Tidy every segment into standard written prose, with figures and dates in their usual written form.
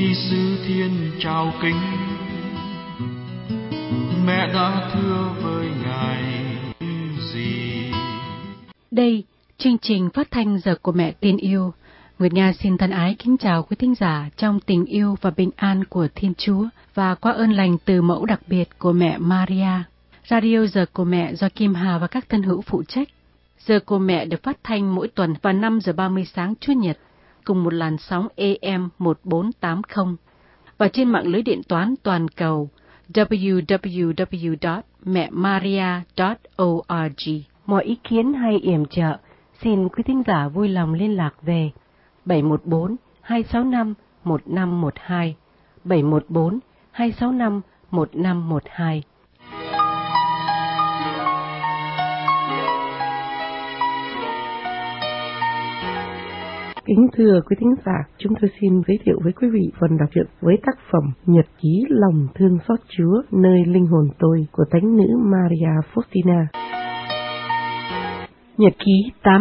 Giêsu Thiên trao kính, mẹ đã thưa với Ngài gì? Đây, chương trình phát thanh Giờ của Mẹ Tin Yêu. Nguyệt Nga xin thân ái kính chào quý thính giả trong tình yêu và bình an của Thiên Chúa và qua ơn lành từ mẫu đặc biệt của mẹ Maria. Radio Giờ của Mẹ do Kim Hà và các thân hữu phụ trách. Giờ của Mẹ được phát thanh mỗi tuần vào 5 giờ 30 sáng Chủ nhật cùng một làn sóng AM 1480 và trên mạng lưới điện toán toàn cầu www.mẹmaria.org. Mọi ý kiến hay yểm trợ xin quý thính giả vui lòng liên lạc về 714-265-1512, 714-265-1512. Kính thưa quý thính giả, chúng tôi xin giới thiệu với quý vị phần đọc truyện với tác phẩm Nhật ký lòng thương xót Chúa nơi linh hồn tôi của Thánh nữ Maria Faustina. Nhật ký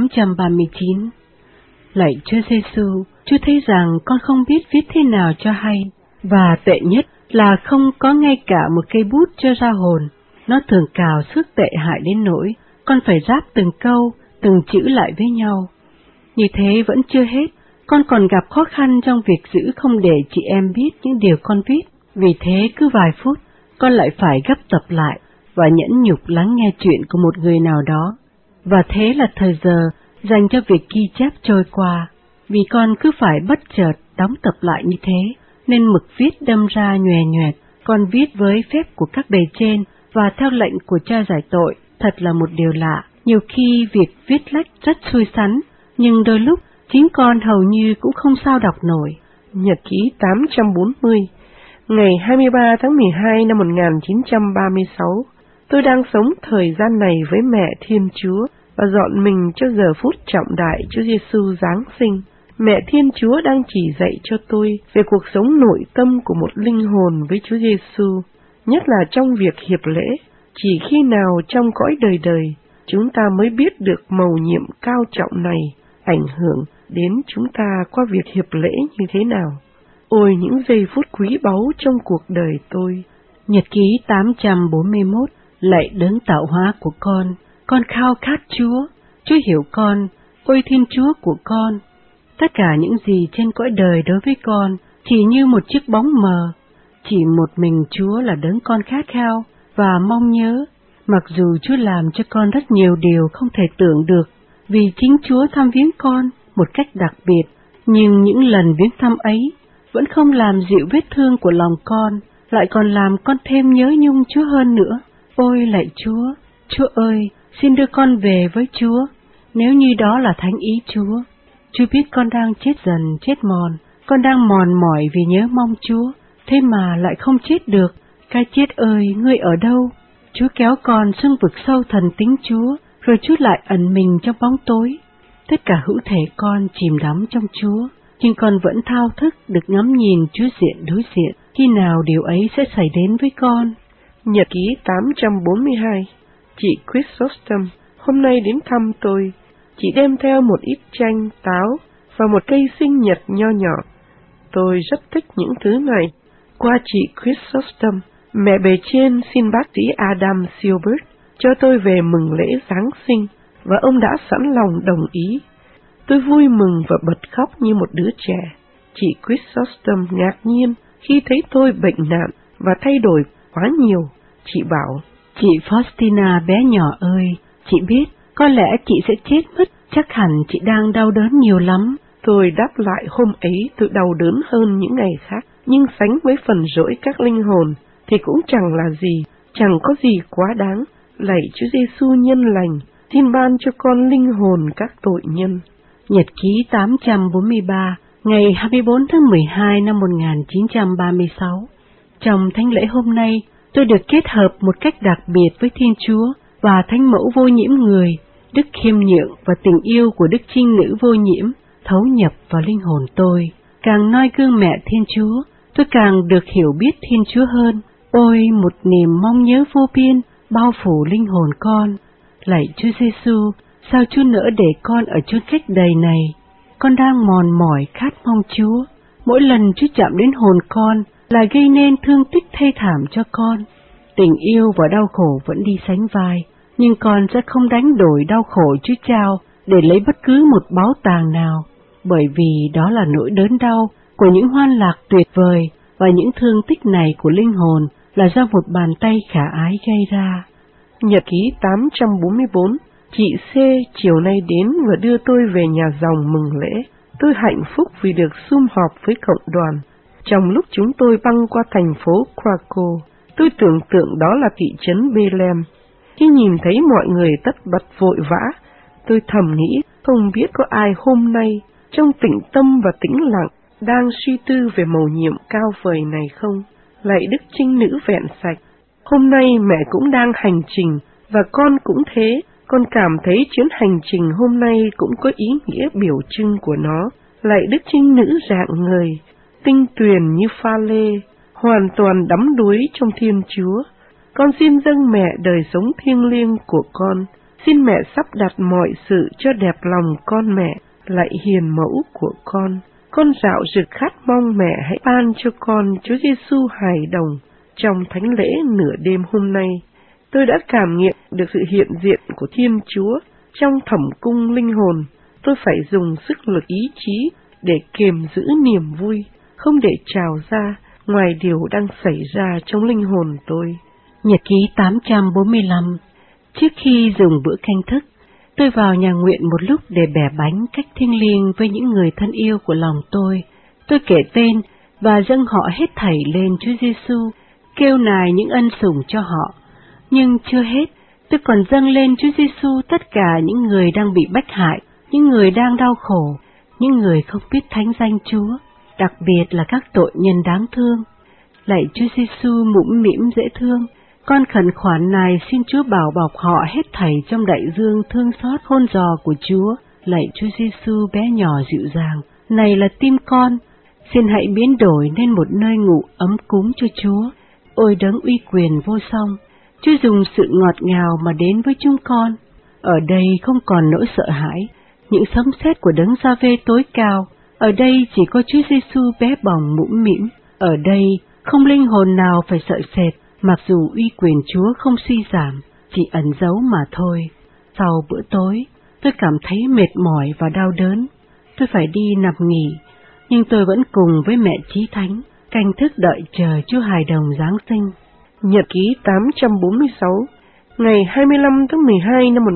839. Lạy Chúa Giêsu, Chúa thấy rằng con không biết viết thế nào cho hay, và tệ nhất là không có ngay cả một cây bút cho ra hồn. Nó thường cào xước tệ hại đến nỗi con phải ráp từng câu, từng chữ lại với nhau. Như thế vẫn chưa hết, con còn gặp khó khăn trong việc giữ không để chị em biết những điều con viết. Vì thế cứ vài phút, con lại phải gấp tập lại và nhẫn nhục lắng nghe chuyện của một người nào đó. Và thế là thời giờ dành cho việc ghi chép trôi qua. Vì con cứ phải bất chợt đóng tập lại như thế, nên mực viết đâm ra nhòe nhoẹt. Con viết với phép của các bề trên và theo lệnh của cha giải tội. Thật là một điều lạ, nhiều khi việc viết lách rất xui xắn, nhưng đôi lúc chính con hầu như cũng không sao đọc nổi. Nhật ký 840. Ngày 23 tháng 12 năm 1936, tôi đang sống thời gian này với mẹ Thiên Chúa và dọn mình cho giờ phút trọng đại Chúa Giêsu Giáng sinh. Mẹ Thiên Chúa đang chỉ dạy cho tôi về cuộc sống nội tâm của một linh hồn với Chúa Giêsu, nhất là trong việc hiệp lễ. Chỉ khi nào trong cõi đời đời, chúng ta mới biết được mầu nhiệm cao trọng này ảnh hưởng đến chúng ta qua việc hiệp lễ như thế nào. Ôi những giây phút quý báu trong cuộc đời tôi. Nhật ký 841. Lạy đấng tạo hóa của con khao khát Chúa, Chúa hiểu con, ôi Thiên Chúa của con. Tất cả những gì trên cõi đời đối với con chỉ như một chiếc bóng mờ, chỉ một mình Chúa là đấng con khát khao và mong nhớ, mặc dù Chúa làm cho con rất nhiều điều không thể tưởng được, vì chính Chúa thăm viếng con một cách đặc biệt, nhưng những lần viếng thăm ấy vẫn không làm dịu vết thương của lòng con, lại còn làm con thêm nhớ nhung Chúa hơn nữa. Ôi lạy Chúa, Chúa ơi, xin đưa con về với Chúa, nếu như đó là thánh ý Chúa. Chúa biết con đang chết dần, chết mòn, con đang mòn mỏi vì nhớ mong Chúa, thế mà lại không chết được. Cái chết ơi, ngươi ở đâu? Chúa kéo con xuống vực sâu thần tính Chúa, rồi Chúa lại ẩn mình trong bóng tối. Tất cả hữu thể con chìm đắm trong Chúa, nhưng con vẫn thao thức được ngắm nhìn Chúa diện đối diện. Khi nào điều ấy sẽ xảy đến với con? Nhật ký 842. Chị Chrysostom hôm nay đến thăm tôi. Chị đem theo một ít chanh, táo và một cây sinh nhật nho nhỏ. Tôi rất thích những thứ này. Qua chị Chrysostom, mẹ bề trên xin bác sĩ Adam Silbert cho tôi về mừng lễ Giáng sinh, và ông đã sẵn lòng đồng ý. Tôi vui mừng và bật khóc như một đứa trẻ. Chị Chrysostom ngạc nhiên khi thấy tôi bệnh nạn và thay đổi quá nhiều. Chị bảo, chị Faustina bé nhỏ ơi, chị biết, có lẽ chị sẽ chết mất, chắc hẳn chị đang đau đớn nhiều lắm. Tôi đáp lại hôm ấy tôi đau đớn hơn những ngày khác, nhưng sánh với phần rỗi các linh hồn thì cũng chẳng là gì, chẳng có gì quá đáng. Lạy Chúa Giêsu nhân lành, xin ban cho con linh hồn các tội nhân. Nhật ký 843, ngày 24 tháng 12 năm 1936. Trong thánh lễ hôm nay, tôi được kết hợp một cách đặc biệt với Thiên Chúa và Thánh Mẫu vô nhiễm người. Đức khiêm nhượng và tình yêu của Đức Trinh Nữ vô nhiễm thấu nhập vào linh hồn tôi. Càng noi gương mẹ Thiên Chúa, tôi càng được hiểu biết Thiên Chúa hơn. Ôi, một niềm mong nhớ vô biên bao phủ linh hồn con. Lạy Chúa Giêsu, sao Chúa nỡ để con ở chốn cách đầy này? Con đang mòn mỏi khát mong Chúa, Mỗi lần Chúa chạm đến hồn con là gây nên thương tích thê thảm cho con. Tình yêu và đau khổ vẫn đi sánh vai, nhưng con sẽ không đánh đổi đau khổ Chúa trao để lấy bất cứ một báu tàng nào, bởi vì đó là nỗi đớn đau của những hoan lạc tuyệt vời, và những thương tích này của linh hồn là do một bàn tay khả ái gây ra. Nhật ký 844. Chị C chiều nay đến và đưa tôi về nhà dòng mừng lễ. Tôi hạnh phúc vì được sum họp với cộng đoàn. Trong lúc chúng tôi băng qua thành phố Krakow, tôi tưởng tượng đó là thị trấn Bethlehem. Khi nhìn thấy mọi người tất bật vội vã, tôi thầm nghĩ không biết có ai hôm nay trong tĩnh tâm và tĩnh lặng đang suy tư về mầu nhiệm cao vời này không? Lạy Đức Trinh Nữ vẹn sạch, hôm nay mẹ cũng đang hành trình và con cũng thế. Con cảm thấy chuyến hành trình hôm nay cũng có ý nghĩa biểu trưng của nó. Lạy Đức Trinh Nữ rạng ngời, tinh tuyền như pha lê, hoàn toàn đắm đuối trong Thiên Chúa. Con xin dâng mẹ đời sống thiêng liêng của con. Xin mẹ sắp đặt mọi sự cho đẹp lòng con mẹ. Lạy Hiền Mẫu của con dạo rực khát mong mẹ hãy ban cho con Chúa Giêsu hài đồng. Trong thánh lễ nửa đêm hôm nay, tôi đã cảm nghiệm được sự hiện diện của Thiên Chúa trong thẩm cung linh hồn. Tôi phải dùng sức lực ý chí để kiềm giữ niềm vui, không để trào ra ngoài điều đang xảy ra trong linh hồn tôi. Nhật ký 845. Trước khi dùng bữa canh thức, tôi vào nhà nguyện một lúc để bẻ bánh cách thiêng liêng với những người thân yêu của lòng tôi. Tôi kể tên và dâng họ hết thảy lên Chúa Giêsu, kêu nài những ân sủng cho họ. Nhưng chưa hết, tôi còn dâng lên Chúa Giêsu tất cả những người đang bị bách hại, những người đang đau khổ, những người không biết thánh danh Chúa, đặc biệt là các tội nhân đáng thương. Lạy Chúa Giêsu mũm mĩm dễ thương, con khẩn khoản này xin Chúa bảo bọc họ hết thảy trong đại dương thương xót khôn giò của Chúa. Lạy Chúa Giêsu bé nhỏ dịu dàng, này là tim con, xin hãy biến đổi nên một nơi ngủ ấm cúng cho Chúa. Ôi đấng uy quyền vô song, Chúa dùng sự ngọt ngào mà đến với chúng con. Ở đây không còn nỗi sợ hãi, những sấm sét của đấng Gia-vê tối cao. Ở đây chỉ có Chúa Giêsu bé bỏng mũm mĩm. Ở đây không linh hồn nào phải sợ sệt, mặc dù uy quyền Chúa không suy giảm, chỉ ẩn giấu mà thôi. Sau bữa tối, tôi cảm thấy mệt mỏi và đau đớn. Tôi phải đi nằm nghỉ, nhưng tôi vẫn cùng với mẹ Chí Thánh canh thức đợi chờ Chúa hài đồng Giáng sinh. Nhật ký 846. Ngày 25 tháng 12 năm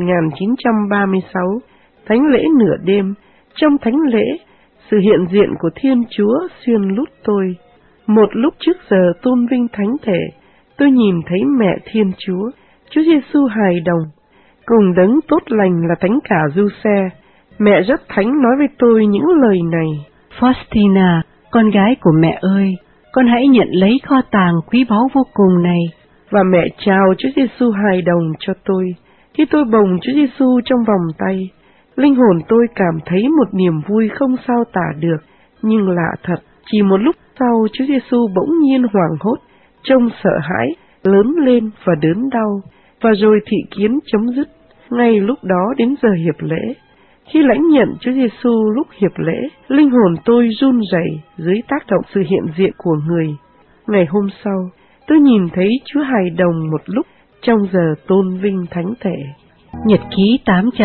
1936, thánh lễ nửa đêm. Trong thánh lễ, sự hiện diện của Thiên Chúa xuyên lút tôi. Một lúc trước giờ tôn vinh thánh thể, tôi nhìn thấy mẹ Thiên Chúa, Chúa Giêsu hài đồng, cùng đấng tốt lành là thánh cả Giuse. Mẹ rất thánh nói với tôi những lời này: Faustina, con gái của mẹ ơi, con hãy nhận lấy kho tàng quý báu vô cùng này. Và mẹ chào Chúa Giêsu hài đồng cho tôi. Khi tôi bồng Chúa Giêsu trong vòng tay, linh hồn tôi cảm thấy một niềm vui không sao tả được. Nhưng lạ thật, chỉ một lúc sau Chúa Giêsu bỗng nhiên hoảng hốt, trông sợ hãi, lớn lên và đớn đau, và rồi thị kiến chấm dứt. Ngay lúc đó đến giờ hiệp lễ, khi lãnh nhận Chúa Giêsu lúc hiệp lễ, linh hồn tôi run rẩy dưới tác động sự hiện diện của người. Ngày hôm sau, tôi nhìn thấy Chúa hài đồng một lúc trong giờ tôn vinh thánh thể. Nhật ký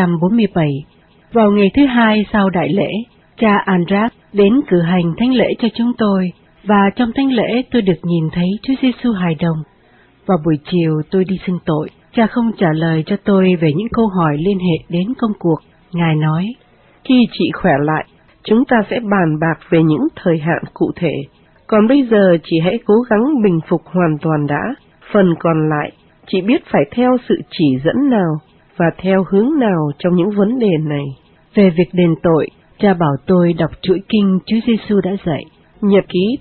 847. Vào ngày thứ hai sau đại lễ, cha Andras đến cử hành thánh lễ cho chúng tôi, và trong thánh lễ tôi được nhìn thấy Chúa Giêsu hài đồng. Vào buổi chiều tôi đi xưng tội, cha không trả lời cho tôi về những câu hỏi liên hệ đến công cuộc. Ngài nói: khi chị khỏe lại, chúng ta sẽ bàn bạc về những thời hạn cụ thể. Còn bây giờ chị hãy cố gắng bình phục hoàn toàn đã. Phần còn lại, chị biết phải theo sự chỉ dẫn nào và theo hướng nào trong những vấn đề này. Về việc đền tội, cha bảo tôi đọc chuỗi kinh Chúa Giêsu đã dạy. Nhật ký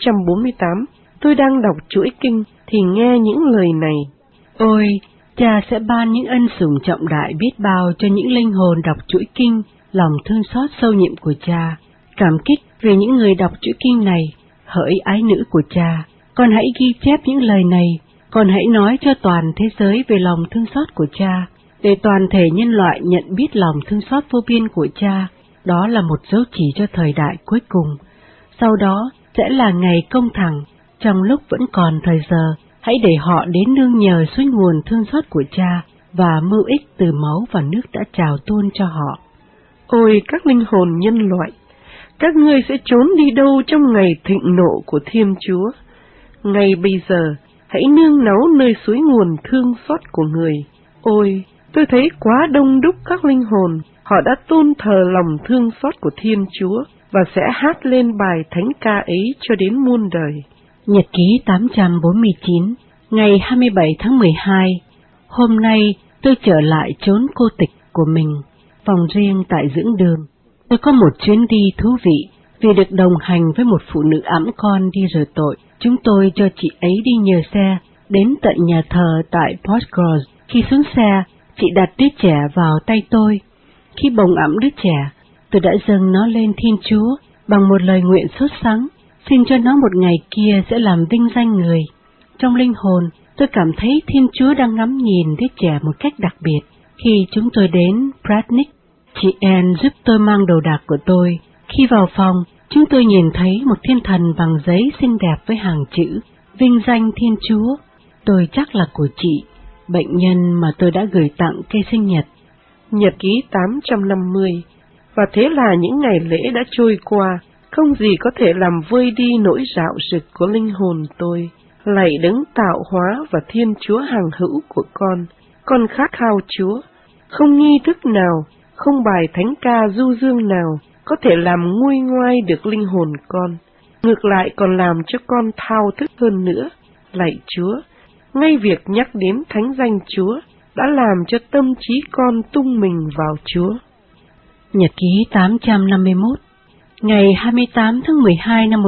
848. Tôi đang đọc chuỗi kinh thì nghe những lời này: Ôi, cha sẽ ban những ân sủng trọng đại biết bao cho những linh hồn đọc chuỗi kinh. Lòng thương xót sâu nhiệm của cha, cảm kích về những người đọc chuỗi kinh này. Hỡi ái nữ của cha, con hãy ghi chép những lời này, con hãy nói cho toàn thế giới về lòng thương xót của cha, để toàn thể nhân loại nhận biết lòng thương xót vô biên của cha. Đó là một dấu chỉ cho thời đại cuối cùng. Sau đó sẽ là ngày công thẳng, trong lúc vẫn còn thời giờ, hãy để họ đến nương nhờ suối nguồn thương xót của Cha và mưu ích từ máu và nước đã trào tuôn cho họ. Ôi các linh hồn nhân loại, các ngươi sẽ trốn đi đâu trong ngày thịnh nộ của Thiên Chúa? Ngay bây giờ, hãy nương náu nơi suối nguồn thương xót của người. Ôi, tôi thấy quá đông đúc các linh hồn, họ đã tôn thờ lòng thương xót của Thiên Chúa và sẽ hát lên bài thánh ca ấy cho đến muôn đời. Nhật ký 849, ngày 27 tháng 12. Hôm nay tôi trở lại chốn cô tịch của mình, phòng riêng tại dưỡng đường. Tôi có một chuyến đi thú vị vì được đồng hành với một phụ nữ ẵm con đi rửa tội. Chúng tôi cho chị ấy đi nhờ xe đến tận nhà thờ tại Portgross. Khi xuống xe, chị đặt đứa trẻ vào tay tôi. Khi bồng ẵm đứa trẻ, tôi đã dâng nó lên Thiên Chúa bằng một lời nguyện sốt sắng, xin cho nó một ngày kia sẽ làm vinh danh người. Trong linh hồn, tôi cảm thấy Thiên Chúa đang ngắm nhìn đứa trẻ một cách đặc biệt. Khi chúng tôi đến Pratnik, chị Anne giúp tôi mang đồ đạc của tôi. Khi vào phòng, chúng tôi nhìn thấy một thiên thần bằng giấy xinh đẹp với hàng chữ vinh danh Thiên Chúa. Tôi chắc là của chị, bệnh nhân mà tôi đã gửi tặng cây sinh nhật. Nhật ký 850. Và thế là những ngày lễ đã trôi qua, không gì có thể làm vơi đi nỗi rạo rực của linh hồn tôi. Lạy Đấng tạo hóa và Thiên Chúa hằng hữu của con khát khao Chúa. Không nghi thức nào, không bài thánh ca du dương nào có thể làm nguôi ngoai được linh hồn con. Ngược lại còn làm cho con thao thức hơn nữa. Lạy Chúa, ngay việc nhắc đến thánh danh Chúa đã làm cho tâm trí con tung mình vào Chúa. Nhật ký 851, ngày 28 tháng 12 năm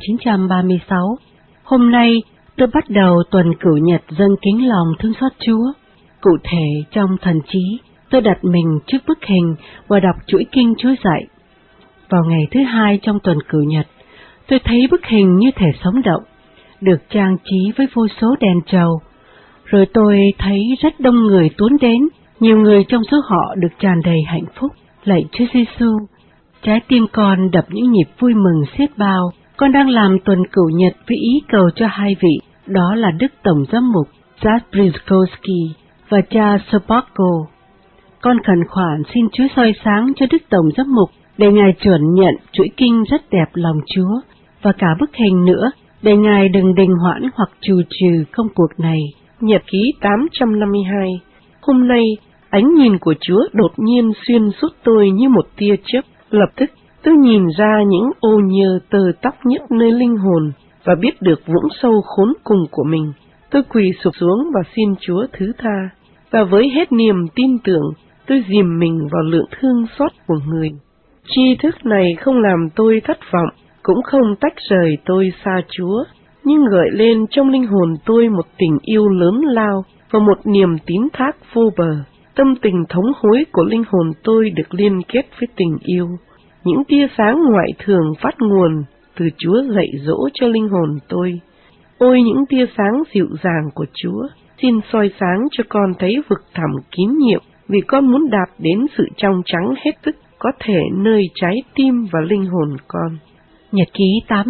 1936. Hôm nay tôi bắt đầu tuần cửu nhật dâng kính lòng thương xót Chúa. Cụ thể trong thần trí, tôi đặt mình trước bức hình và đọc chuỗi kinh Chúa dạy. Vào ngày thứ hai trong tuần cửu nhật, tôi thấy bức hình như thể sống động, được trang trí với vô số đèn trầu. Rồi tôi thấy rất đông người tuôn đến, nhiều người trong số họ được tràn đầy hạnh phúc. Lạy Chúa Giêsu, trái tim con đập những nhịp vui mừng xiết bao. Con đang làm tuần cửu nhật với ý cầu cho hai vị, đó là Đức Tổng Giám mục Zabrzyszkowski và cha Sopocko. Con khẩn khoản xin Chúa soi sáng cho Đức Tổng Giám mục để Ngài chuẩn nhận chuỗi kinh rất đẹp lòng Chúa, và cả bức hình nữa, để Ngài đừng đình hoãn hoặc trù trừ công cuộc này. Nhật ký 852. Hôm nay, ánh nhìn của Chúa đột nhiên xuyên suốt tôi như một tia chớp. Lập tức, tôi nhìn ra những ô nhơ tơ tóc nhất nơi linh hồn và biết được vũng sâu khốn cùng của mình. Tôi quỳ sụp xuống và xin Chúa thứ tha, và với hết niềm tin tưởng, tôi dìm mình vào lượng thương xót của người. Tri thức này không làm tôi thất vọng, cũng không tách rời tôi xa Chúa, nhưng gợi lên trong linh hồn tôi một tình yêu lớn lao và một niềm tín thác vô bờ. Tâm tình thống hối của linh hồn tôi được liên kết với tình yêu. Những tia sáng ngoại thường phát nguồn từ Chúa dạy dỗ cho linh hồn tôi. Ôi những tia sáng dịu dàng của Chúa, xin soi sáng cho con thấy vực thẳm kín nhiệm, vì con muốn đạt đến sự trong trắng hết sức có thể nơi trái tim và linh hồn con. Nhật ký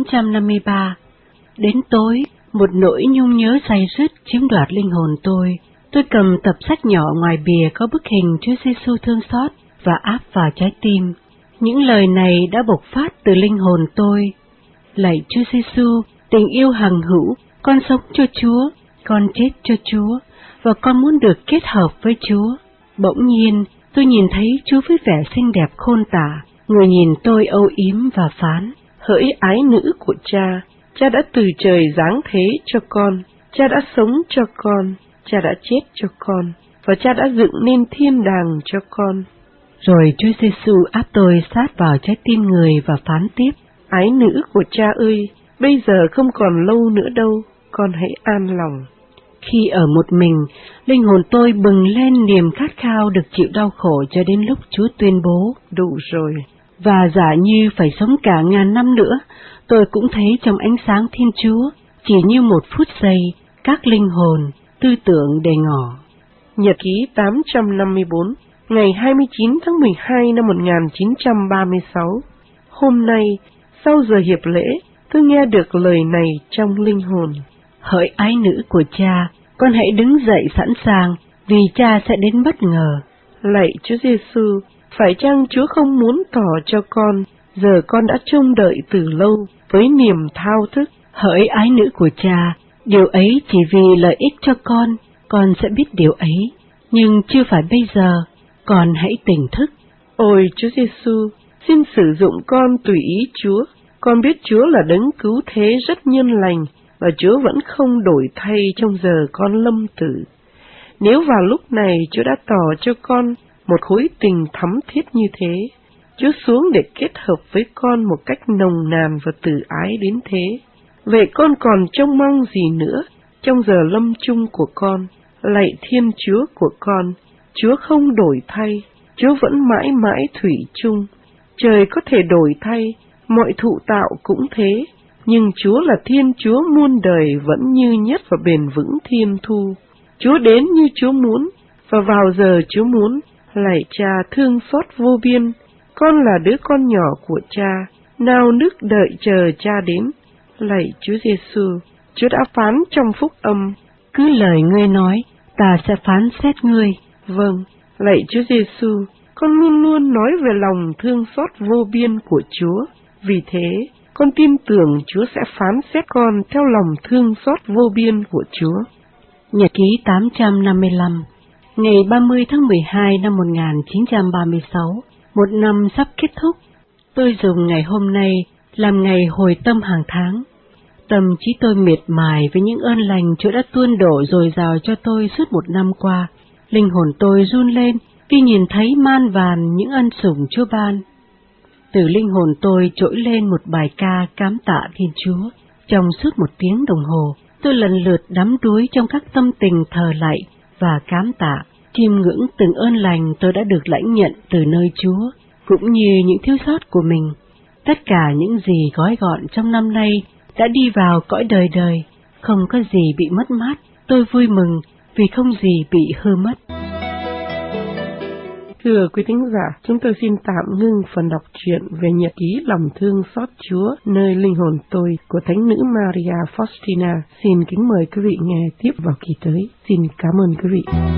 853. Đến tối, một nỗi nhung nhớ say sứt chiếm đoạt linh hồn tôi. Tôi cầm tập sách nhỏ ngoài bìa có bức hình Chúa Giêsu thương xót và áp vào trái tim. Những lời này đã bộc phát từ linh hồn tôi. Lạy Chúa Giêsu, tình yêu hằng hữu, con sống cho Chúa, con chết cho Chúa, và con muốn được kết hợp với Chúa. Bỗng nhiên, tôi nhìn thấy Chúa với vẻ xinh đẹp khôn tả. Người nhìn tôi âu yếm và phán: Hỡi ái nữ của Cha, Cha đã từ trời giáng thế cho con, Cha đã sống cho con, Cha đã chết cho con, và Cha đã dựng nên thiên đàng cho con. Rồi Chúa Giêsu áp tôi sát vào trái tim người và phán tiếp: Ái nữ của Cha ơi, bây giờ không còn lâu nữa đâu, con hãy an lòng. Khi ở một mình, linh hồn tôi bừng lên niềm khát khao được chịu đau khổ cho đến lúc Chúa tuyên bố: Đủ rồi. Và giả như phải sống cả ngàn năm nữa, tôi cũng thấy trong ánh sáng Thiên Chúa, chỉ như một phút giây, các linh hồn, tư tưởng đầy ngỏ. Nhật ký 854, ngày 29 tháng 12 năm 1936. Hôm nay, Sau giờ hiệp lễ, tôi nghe được lời này trong linh hồn. Hỡi ái nữ của Cha, con hãy đứng dậy sẵn sàng, vì Cha sẽ đến bất ngờ. Lạy Chúa Giêsu, phải chăng Chúa không muốn tỏ cho con, giờ con đã trông đợi từ lâu với niềm thao thức. Hỡi ái nữ của Cha, điều ấy chỉ vì lợi ích cho con sẽ biết điều ấy, nhưng chưa phải bây giờ, con hãy tỉnh thức. Ôi Chúa Giêsu, xin sử dụng con tùy ý Chúa. Con biết Chúa là đấng cứu thế rất nhân lành, và Chúa vẫn không đổi thay trong giờ con lâm tử. Nếu vào lúc này Chúa đã tỏ cho con một khối tình thắm thiết như thế, Chúa xuống để kết hợp với con một cách nồng nàn và từ ái đến thế, vậy con còn trông mong gì nữa trong giờ lâm chung của con? Lạy Thiên Chúa của con, Chúa không đổi thay, Chúa vẫn mãi mãi thủy chung. Trời có thể đổi thay, mọi thụ tạo cũng thế, nhưng Chúa là Thiên Chúa muôn đời vẫn như nhất và bền vững thiên thu. Chúa đến như Chúa muốn, và vào giờ Chúa muốn. Lạy Cha thương xót vô biên, con là đứa con nhỏ của Cha, nào nức đợi chờ Cha đến. Lạy Chúa Giêsu, Chúa đã phán trong phúc âm, cứ lời ngươi nói, ta sẽ phán xét ngươi. Vâng, lạy Chúa Giêsu, con luôn luôn nói về lòng thương xót vô biên của Chúa. Vì thế, con tin tưởng Chúa sẽ phán xét con theo lòng thương xót vô biên của Chúa. Nhật ký 855, ngày 30 tháng 12 năm 1936, một năm sắp kết thúc. Tôi dùng ngày hôm nay làm ngày hồi tâm hàng tháng. Tâm trí tôi miệt mài với những ơn lành Chúa đã tuôn đổ dồi dào cho tôi suốt một năm qua. Linh hồn tôi run lên khi nhìn thấy man vàn những ân sủng Chúa ban. Từ linh hồn tôi trỗi lên một bài ca cám tạ Thiên Chúa. Trong suốt một tiếng đồng hồ, tôi lần lượt đắm đuối trong các tâm tình thờ lạy và cám tạ, chiêm ngưỡng từng ơn lành tôi đã được lãnh nhận từ nơi Chúa, cũng như những thiếu sót của mình. Tất cả những gì gói gọn trong năm nay đã đi vào cõi đời đời, không có gì bị mất mát. Tôi vui mừng vì không gì bị hư mất. Thưa quý thính giả, chúng tôi xin tạm ngưng phần đọc truyện về nhật ký lòng thương xót Chúa nơi linh hồn tôi của Thánh nữ Maria Faustina. Xin kính mời quý vị nghe tiếp vào kỳ tới. Xin cảm ơn quý vị.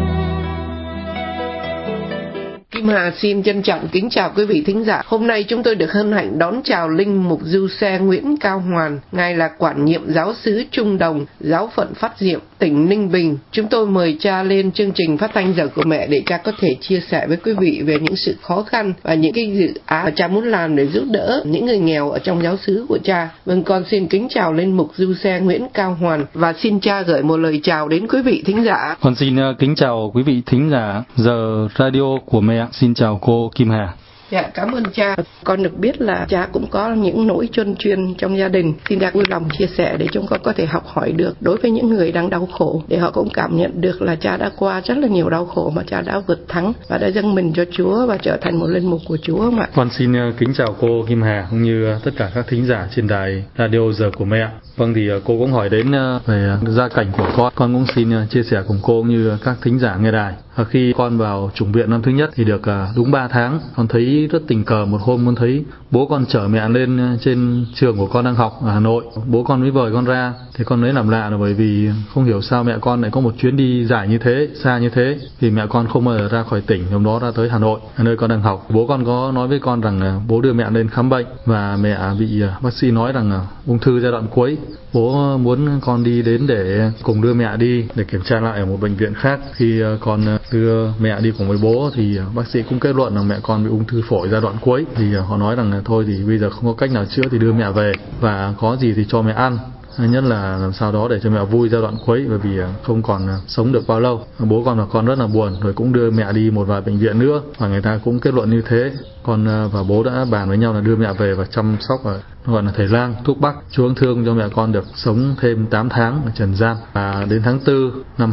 Kim Hà xin trân trọng kính chào quý vị thính giả. Hôm nay chúng tôi được hân hạnh đón chào Linh Mục Du Xe Nguyễn Cao Hoàn. Ngài là quản nhiệm giáo xứ Trung Đồng, giáo phận Phát Diệm, tỉnh Ninh Bình. Chúng tôi mời cha lên chương trình phát thanh Giờ của Mẹ để cha có thể chia sẻ với quý vị về những sự khó khăn và những cái dự án mà cha muốn làm để giúp đỡ những người nghèo ở trong giáo xứ của cha. Vâng, con xin kính chào Linh Mục Du Xe Nguyễn Cao Hoàn và xin cha gửi một lời chào đến quý vị thính giả. Con xin kính chào quý vị thính giả Giờ Radio của Mẹ. Xin chào cô Kim Hà. Dạ, cảm ơn cha. Con được biết là cha cũng có những nỗi chuyên trong gia đình. Xin cha vui lòng chia sẻ để chúng con có thể học hỏi được đối với những người đang đau khổ, để họ cũng cảm nhận được là cha đã qua rất là nhiều đau khổ mà cha đã vượt thắng và đã dâng mình cho Chúa và trở thành một linh mục của Chúa mà. Con xin kính chào cô Kim Hà cũng như tất cả các thính giả trên đài Radio Giờ của Mẹ. Vâng, thì cô cũng hỏi đến về gia cảnh của con cũng xin chia sẻ cùng cô cũng như các thính giả nghe đài. Khi con vào chủng viện năm thứ nhất thì được đúng 3 tháng, con thấy rất tình cờ một hôm con thấy bố con chở mẹ lên trên trường của con đang học ở Hà Nội. Bố con mới vời con ra, thì con lấy làm lạ là bởi vì không hiểu sao mẹ con lại có một chuyến đi dài như thế, xa như thế. Vì mẹ con không bao giờ ra khỏi tỉnh, hôm đó ra tới Hà Nội, nơi con đang học. Bố con có nói với con rằng bố đưa mẹ lên khám bệnh và mẹ bị bác sĩ nói rằng ung thư giai đoạn cuối. Bố muốn con đi đến để cùng đưa mẹ đi để kiểm tra lại ở một bệnh viện khác. Khi con đưa mẹ đi cùng với bố thì bác sĩ cũng kết luận là mẹ con bị ung thư phổi giai đoạn cuối. Thì họ nói rằng thôi thì bây giờ không có cách nào chữa thì đưa mẹ về và có gì thì cho mẹ ăn. Nhất là làm sao đó để cho mẹ vui giai đoạn cuối, bởi vì không còn sống được bao lâu. Bố con và con rất là buồn, rồi cũng đưa mẹ đi một vài bệnh viện nữa và người ta cũng kết luận như thế. Con và bố đã bàn với nhau là đưa mẹ về và chăm sóc ở gọi là thầy lang thuốc bắc. Chúa thương cho mẹ con được sống thêm 8 tháng ở trần gian. Và đến tháng 4 năm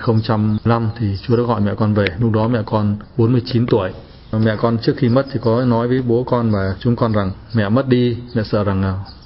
2005 thì Chúa đã gọi mẹ con về. Lúc đó mẹ con 49 tuổi. Mẹ con trước khi mất thì có nói với bố con và chúng con rằng mẹ mất đi, mẹ sợ rằng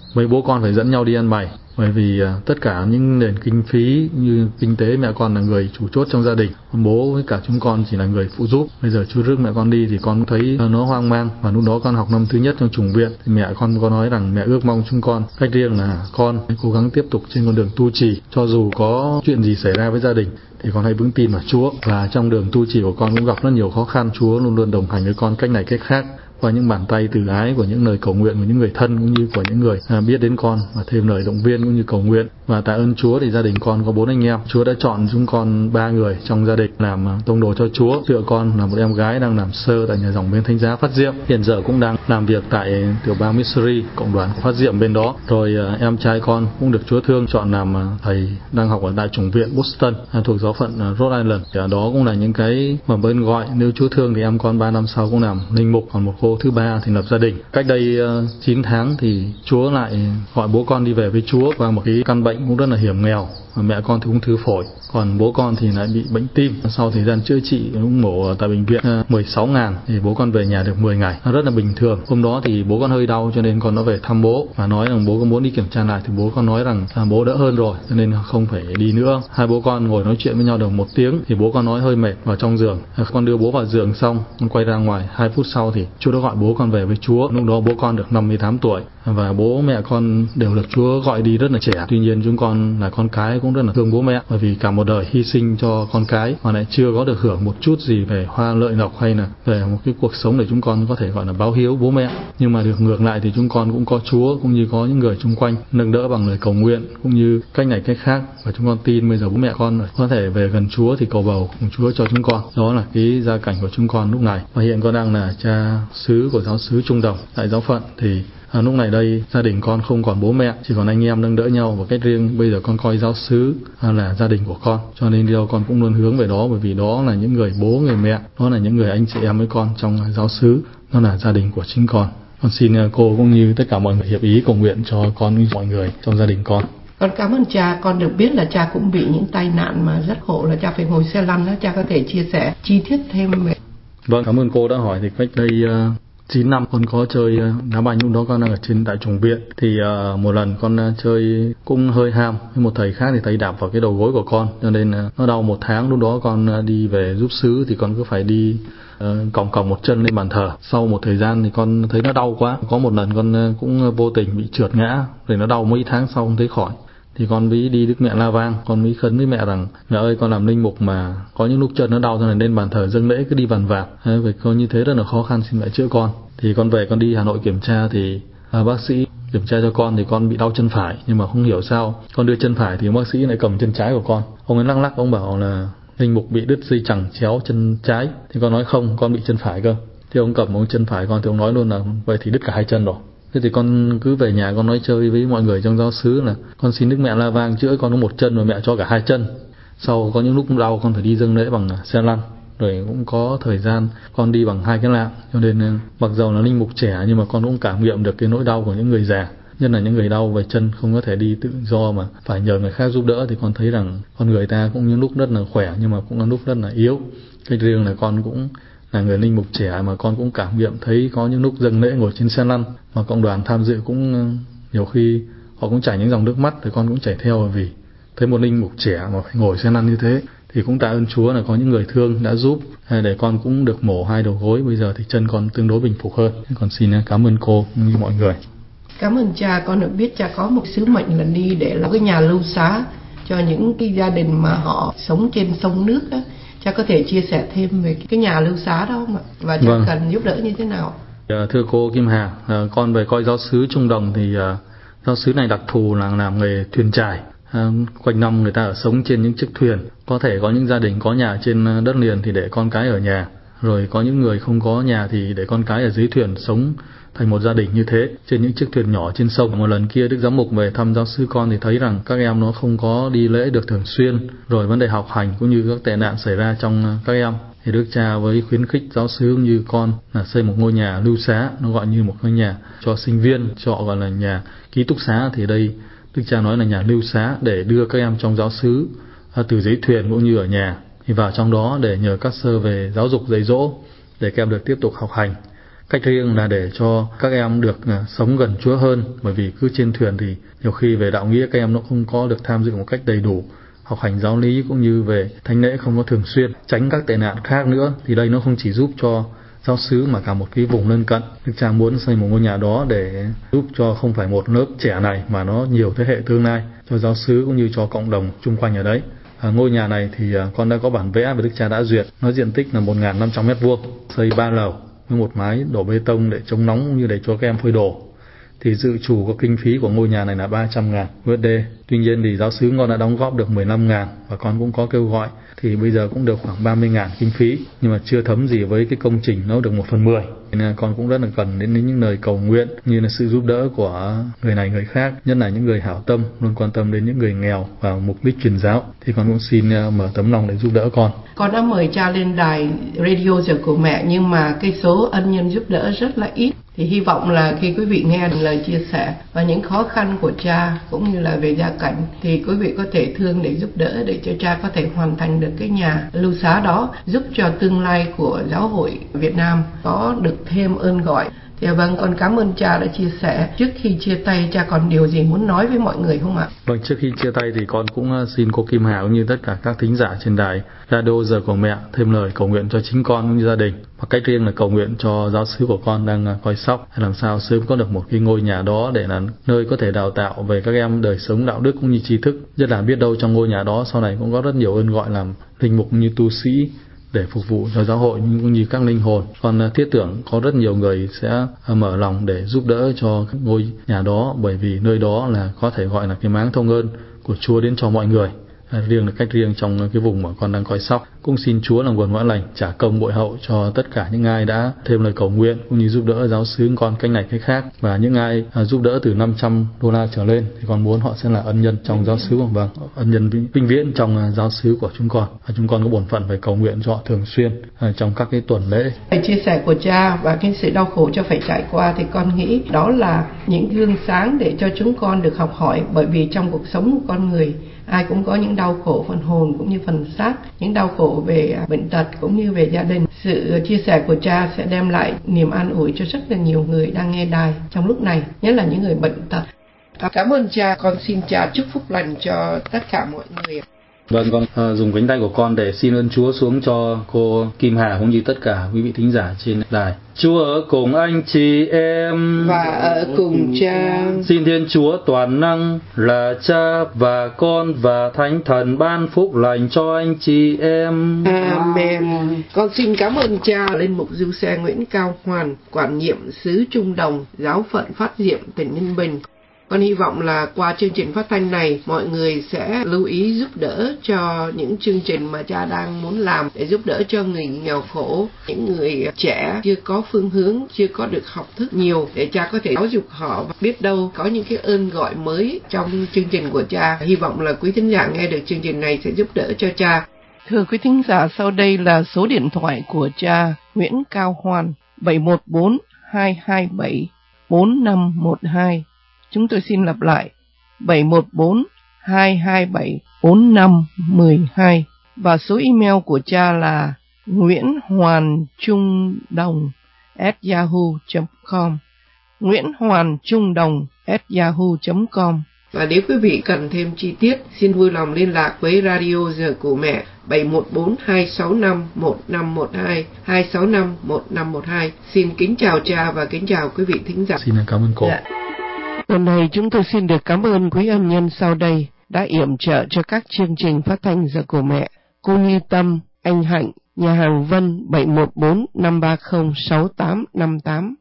mấy bố con phải dẫn nhau đi ăn mày, bởi vì tất cả những nền kinh phí như kinh tế mẹ con là người chủ chốt trong gia đình, bố với cả chúng con chỉ là người phụ giúp. Bây giờ Chúa rước mẹ con đi thì con thấy nó hoang mang, và lúc đó con học năm thứ nhất trong chủng viện thì mẹ con có nói rằng mẹ ước mong chúng con cách riêng là con cố gắng tiếp tục trên con đường tu trì, cho dù có chuyện gì xảy ra với gia đình thì con hãy vững tin vào Chúa. Và trong đường tu trì của con cũng gặp rất nhiều khó khăn, Chúa luôn luôn đồng hành với con cách này cách khác, qua những bàn tay từ ái của những lời cầu nguyện của những người thân cũng như của những người biết đến con, và thêm lời động viên cũng như cầu nguyện. Và tạ ơn Chúa thì gia đình con có 4 anh em, Chúa đã chọn chúng con 3 người trong gia đình làm tông đồ cho Chúa. Tựa con là một em gái đang làm sơ tại nhà dòng bên Thánh Giá Phát Diệm, hiện giờ cũng đang làm việc tại tiểu bang Missouri, cộng đoàn của Phát Diệm bên đó. Rồi em trai con cũng được Chúa thương chọn làm thầy, đang học ở đại chủng viện Boston thuộc giáo phận Rhode Island. Thì đó cũng là những cái mà bên gọi, nếu Chúa thương thì em con 3 năm sau cũng làm linh mục, còn một cô thứ 3 thì lập gia đình. Cách đây 9 tháng thì Chúa lại gọi bố con đi về với Chúa qua một cái căn bệnh cũng rất là hiểm nghèo. Mẹ con thì ung thư phổi, còn bố con thì lại bị bệnh tim. Sau thời gian chữa trị cũng mổ tại bệnh viện 16.000 thì bố con về nhà được 10 ngày, rất là bình thường. Hôm đó thì bố con hơi đau cho nên con nó về thăm bố và nói rằng bố có muốn đi kiểm tra lại, thì bố con nói rằng bố đỡ hơn rồi cho nên không phải đi nữa. Hai bố con ngồi nói chuyện với nhau được 1 tiếng thì bố con nói hơi mệt vào trong giường. Con đưa bố vào giường xong, con quay ra ngoài, 2 phút sau thì Chúa đã gọi bố con về với Chúa. Lúc đó bố con được 58 tuổi và bố mẹ con đều được Chúa gọi đi rất là trẻ. Tuy nhiên chúng con là con cái cũng rất là thương bố mẹ, bởi vì cả một đời hy sinh cho con cái mà lại chưa có được hưởng một chút gì về hoa lợi lộc hay là về một cái cuộc sống để chúng con có thể gọi là báo hiếu bố mẹ. Nhưng mà được ngược lại thì chúng con cũng có Chúa, cũng như có những người xung quanh nâng đỡ bằng lời cầu nguyện cũng như cách này cách khác, và chúng con tin bây giờ bố mẹ con có thể về gần Chúa thì cầu bầu cùng Chúa cho chúng con. Đó là cái gia cảnh của chúng con lúc này. Và hiện con đang là cha xứ của giáo xứ Trung Đồng tại giáo phận. Thì lúc này đây gia đình con không còn bố mẹ, chỉ còn anh em nâng đỡ nhau một cách riêng. Bây giờ con coi giáo xứ là gia đình của con, cho nên đi đâu con cũng luôn hướng về đó, bởi vì đó là những người bố người mẹ, đó là những người anh chị em với con trong giáo xứ, đó là gia đình của chính con. Con xin cô cũng như tất cả mọi người hiệp ý cầu nguyện cho con với mọi người trong gia đình con. Con cảm ơn cha. Con được biết là cha cũng bị những tai nạn mà rất khổ, là cha phải ngồi xe lăn đó. Cha có thể chia sẻ chi tiết thêm về? Vâng, cảm ơn cô đã hỏi. Thì cách đây 9 năm con có chơi đá banh, lúc đó con đang ở trên đại chủng viện. Thì một lần con chơi cũng hơi ham với một thầy khác thì thầy đạp vào cái đầu gối của con, cho nên nó đau 1 tháng. Lúc đó con đi về giúp xứ thì con cứ phải đi còng một chân lên bàn thờ. Sau một thời gian thì con thấy nó đau quá, có một lần con cũng vô tình bị trượt ngã, rồi nó đau mấy tháng sau không thấy khỏi. Thì con mới đi Đức Mẹ La Vang, con mới khấn với mẹ rằng mẹ ơi, con làm linh mục mà có những lúc chân nó đau cho nên lên bàn thờ dâng lễ cứ đi vằn vạt, vậy con như thế rất là khó khăn, xin mẹ chữa con. Thì con về con đi Hà Nội kiểm tra thì bác sĩ kiểm tra cho con thì con bị đau chân phải, nhưng mà không hiểu sao con đưa chân phải thì bác sĩ lại cầm chân trái của con. Ông ấy lắc lắc, ông bảo là linh mục bị đứt dây chằng chéo chân trái. Thì con nói không, con bị chân phải cơ. Thì ông cầm ông chân phải con thì ông nói luôn là vậy thì đứt cả 2 chân rồi. Thế thì con cứ về nhà con nói chơi với mọi người trong giáo xứ là con xin Đức Mẹ La Vang chữa con có 1 chân rồi mẹ cho cả 2 chân. Sau có những lúc đau con phải đi dâng lễ bằng xe lăn, rồi cũng có thời gian con đi bằng 2 cái lạng. Cho nên mặc dầu là linh mục trẻ nhưng mà con cũng cảm nghiệm được cái nỗi đau của những người già, nhất là những người đau về chân không có thể đi tự do mà phải nhờ người khác giúp đỡ. Thì con thấy rằng con người ta cũng những lúc rất là khỏe nhưng mà cũng là lúc rất là yếu. Cái riêng là con cũng là người linh mục trẻ mà con cũng cảm nghiệm thấy có những lúc dâng lễ ngồi trên xe lăn mà cộng đoàn tham dự cũng nhiều khi họ cũng chảy những dòng nước mắt, thì con cũng chảy theo, vì thấy một linh mục trẻ mà phải ngồi xe lăn như thế. Thì cũng tạ ơn Chúa là có những người thương đã giúp để con cũng được mổ 2 đầu gối, bây giờ thì chân con tương đối bình phục hơn. Con xin cảm ơn cô cũng như mọi người. Cảm ơn cha. Con được biết cha có một sứ mệnh là đi để làm cái nhà lưu xá cho những cái gia đình mà họ sống trên sông nước đó. Cha có thể chia sẻ thêm về cái nhà lưu xá đó không ạ? Và cha cần giúp đỡ như thế nào? Thưa cô Kim Hà, con về coi giáo xứ Trung Đồng thì giáo xứ này đặc thù là làm nghề thuyền chài. Quanh năm người ta ở sống trên những chiếc thuyền. Có thể có những gia đình có nhà trên đất liền thì để con cái ở nhà, rồi có những người không có nhà thì để con cái ở dưới thuyền, sống thành một gia đình như thế trên những chiếc thuyền nhỏ trên sông. Một lần kia Đức Giám mục về thăm giáo xứ con thì thấy rằng các em nó không có đi lễ được thường xuyên, rồi vấn đề học hành cũng như các tệ nạn xảy ra trong các em. Thì Đức Cha với khuyến khích giáo xứ như con là xây một ngôi nhà lưu xá, nó gọi như một ngôi nhà cho sinh viên, cho gọi là nhà ký túc xá. Thì đây Đức Cha nói là nhà lưu xá để đưa các em trong giáo xứ từ dưới thuyền cũng như ở nhà thì vào trong đó để nhờ các sơ về giáo dục dạy dỗ để các em được tiếp tục học hành. Cách riêng là để cho các em được sống gần Chúa hơn, bởi vì cứ trên thuyền thì nhiều khi về đạo nghĩa các em nó không có được tham dự một cách đầy đủ, học hành giáo lý cũng như về thánh lễ không có thường xuyên, tránh các tệ nạn khác nữa. Thì đây nó không chỉ giúp cho giáo xứ mà cả một cái vùng lân cận. Đức Cha muốn xây một ngôi nhà đó để giúp cho không phải một lớp trẻ này mà nó nhiều thế hệ tương lai, cho giáo xứ cũng như cho cộng đồng chung quanh ở đấy. Ngôi nhà này thì con đã có bản vẽ và Đức Cha đã duyệt. Nó diện tích là 1.500 m², xây 3 lầu với một mái đổ bê tông để chống nóng cũng như để cho các em phơi đồ. Thì dự trù có kinh phí của ngôi nhà này là 300.000 USD. Tuy nhiên thì giáo xứ con đã đóng góp được 15.000 và con cũng có kêu gọi thì bây giờ cũng được khoảng 30.000 kinh phí, nhưng mà chưa thấm gì với cái công trình, nó được 1/10. Nên con cũng rất là cần đến những lời cầu nguyện như là sự giúp đỡ của người này người khác, nhất là những người hảo tâm luôn quan tâm đến những người nghèo và mục đích truyền giáo. Thì con cũng xin mở tấm lòng để giúp đỡ con. Con đã mời cha lên đài radio Giờ Của Mẹ, nhưng mà cái số ân nhân giúp đỡ rất là ít. Thì hy vọng là khi quý vị nghe lời chia sẻ và những khó khăn của cha cũng như là về gia cảnh thì quý vị có thể thương để giúp đỡ để cho cha có thể hoàn thành được cái nhà lưu xá đó, giúp cho tương lai của giáo hội Việt Nam có được thêm ơn gọi. Thì vâng, con cảm ơn cha đã chia sẻ. Trước khi chia tay, cha còn điều gì muốn nói với mọi người không ạ? Vâng, trước khi chia tay thì con cũng xin cô Kim Hà cũng như tất cả các thính giả trên đài Radio Giờ Của Mẹ thêm lời cầu nguyện cho chính con cũng như gia đình. Và cách riêng là cầu nguyện cho giáo xứ của con đang coi sóc, hay làm sao sớm có được một cái ngôi nhà đó để là nơi có thể đào tạo về các em đời sống đạo đức cũng như tri thức. Rất là biết đâu trong ngôi nhà đó sau này cũng có rất nhiều ơn gọi làm linh mục như tu sĩ để phục vụ cho giáo hội cũng như các linh hồn. Con thiết tưởng có rất nhiều người sẽ mở lòng để giúp đỡ cho ngôi nhà đó, bởi vì nơi đó là có thể gọi là cái máng thông ơn của Chúa đến cho mọi người. Riêng là cách riêng trong cái vùng mà con đang coi sóc, cũng xin Chúa là nguồn ngõ lành trả công bội hậu cho tất cả những ai đã thêm lời cầu nguyện cũng như giúp đỡ giáo xứ con cách này cách khác, và những ai giúp đỡ từ $500 trở lên thì con muốn họ sẽ là ân nhân trong giáo xứ, vâng, ân nhân vĩnh viễn trong giáo xứ của chúng con. Và chúng con có bổn phận phải cầu nguyện cho họ thường xuyên trong các cái tuần lễ. Chia sẻ của cha và cái sự đau khổ cho phải trải qua thì con nghĩ đó là những gương sáng để cho chúng con được học hỏi, bởi vì trong cuộc sống của con người ai cũng có những đau khổ phần hồn cũng như phần xác, những đau khổ về bệnh tật cũng như về gia đình. Sự chia sẻ của cha sẽ đem lại niềm an ủi cho rất là nhiều người đang nghe đài trong lúc này, nhất là những người bệnh tật. Cảm ơn cha, con xin cha chúc phúc lành cho tất cả mọi người. Vâng, con dùng cánh tay của con để xin ơn Chúa xuống cho cô Kim Hà cũng như tất cả quý vị thính giả trên đài. Chúa ở cùng anh chị em và ở cùng cha. Xin Thiên Chúa toàn năng là Cha và Con và Thánh Thần ban phúc lành cho anh chị em. Amen. Con xin cảm ơn cha Linh mục Du Xe Nguyễn Cao Hoàn, quản nhiệm xứ Trung Đồng, giáo phận Phát Diệm, tỉnh Ninh Bình. Con hy vọng là qua chương trình phát thanh này, mọi người sẽ lưu ý giúp đỡ cho những chương trình mà cha đang muốn làm để giúp đỡ cho người nghèo khổ, những người trẻ chưa có phương hướng, chưa có được học thức nhiều để cha có thể giáo dục họ, và biết đâu có những cái ơn gọi mới trong chương trình của cha. Hy vọng là quý thính giả nghe được chương trình này sẽ giúp đỡ cho cha. Thưa quý thính giả, sau đây là số điện thoại của cha Nguyễn Cao Hoàn 714-227-4512. Chúng tôi xin lặp lại 714-227-4512. Và số email của cha là nguyenhoanchungdong@yahoo.com, nguyenhoanchungdong@yahoo.com. Và nếu quý vị cần thêm chi tiết, xin vui lòng liên lạc với Radio Giờ Của Mẹ 714-265-1512, 265-1512. Xin kính chào cha và kính chào quý vị thính giả. Xin cảm ơn cô. Lần này chúng tôi xin được cảm ơn quý ân nhân sau đây đã yểm trợ cho các chương trình phát thanh Giờ Của Mẹ. Cô Như Tâm, anh Hạnh, nhà hàng Vân 714-530-6858,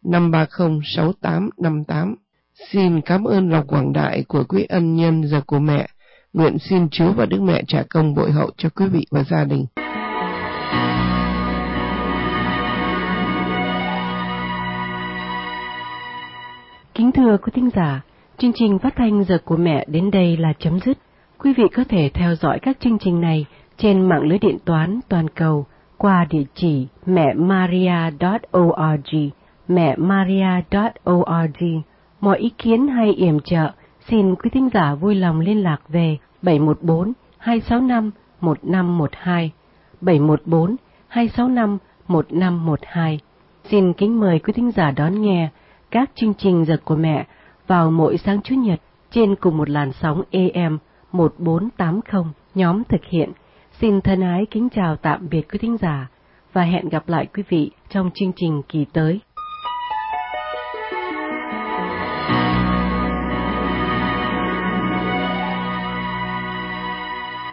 530-6858. Xin cảm ơn lòng quảng đại của quý ân nhân Giờ Của Mẹ. Nguyện xin Chúa và Đức Mẹ trả công bội hậu cho quý vị và gia đình. Kính thưa quý thính giả, chương trình phát thanh Giờ Của Mẹ đến đây là chấm dứt. Quý vị có thể theo dõi các chương trình này trên mạng lưới điện toán toàn cầu qua địa chỉ mẹmaria.org, mẹmaria.org. Mọi ý kiến hay yểm trợ, xin quý thính giả vui lòng liên lạc về 714-265-1512, 714-265-1512. Xin kính mời quý thính giả đón nghe các chương trình Giờ của Mẹ vào mỗi sáng Chủ nhật trên cùng một làn sóng AM 1480. Nhóm thực hiện xin thân ái kính chào tạm biệt quý thính giả và hẹn gặp lại quý vị trong chương trình kỳ tới.